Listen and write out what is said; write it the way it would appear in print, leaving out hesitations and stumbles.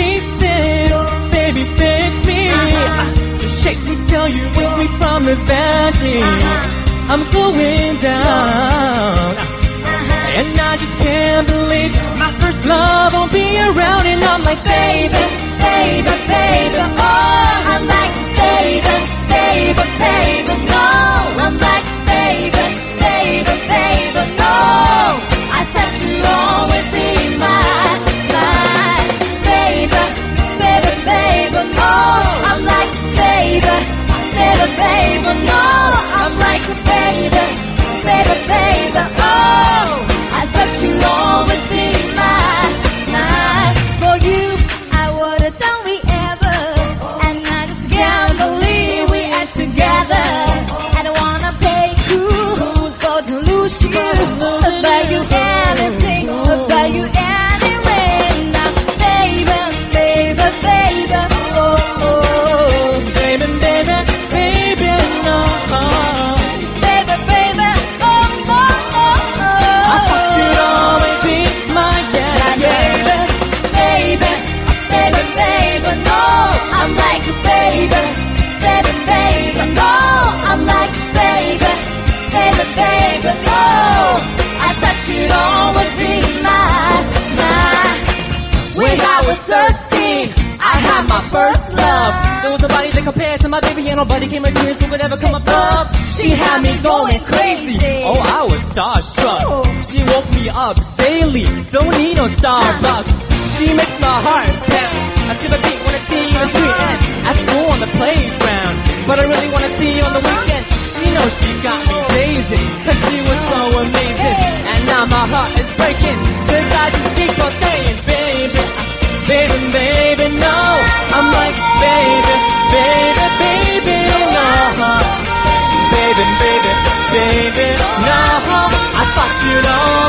pieces. Baby, fix me. Just shake me till you wake me from this bad dream. I'm going down, and I just can't believe my first love won't be around. And I'm like, baby, baby, baby, oh, I'm like, baby, baby, baby, no. I'm like, baby, baby, baby, no. I said you'll always be mine, mine. Baby, baby, baby, no. I'm like, baby, baby, baby, no. I'm like, baby, baby, baby, oh. I said you'll always be mine, mine. For you, I would've done whatever, and I just can't believe we are together. I don't wanna play cool, go to lose you. I'll buy you anything, I'll buy you anyway. Now, baby, baby, baby, oh, oh. Baby, baby, baby, no. Baby, baby, oh, oh, oh, oh. I thought you'd always be my baby, baby, baby, baby, no. I'm like a baby, baby, baby, no. I'm like baby, baby, baby, no. I thought you'd always be mine, mine. When I was 13, I had my first love. There was nobody that compared to my baby, and nobody came close who could ever come above. She had me going crazy. Oh, I was starstruck. She woke me up daily. Don't need no Starbucks. She makes my heart pound. I skip a beat when I see you in the street and at school on the playground. But I really wanna see you on the weekend. You know she got me dazing, 'cause she was so amazing. And now my heart is breaking, 'cause I just keep on saying, baby, baby, baby, no. I'm like, baby, baby, baby, no. Baby, baby, baby, no. I thought you'd always